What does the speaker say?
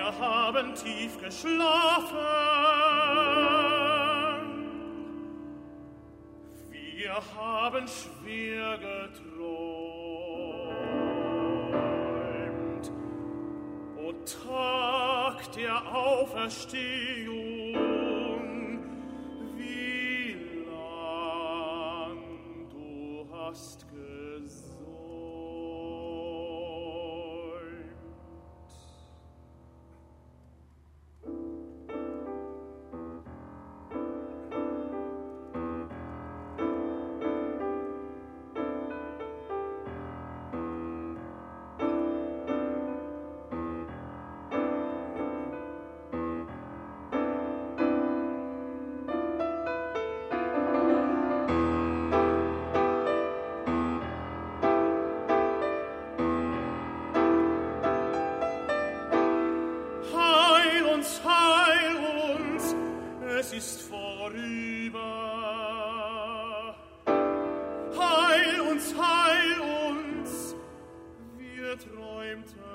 Wir haben tief geschlafen. Wir haben schwer geträumt. O Tag der Auferstehung, wie lang du hast gesäumt. Es ist vorüber. Heil uns, wir träumten.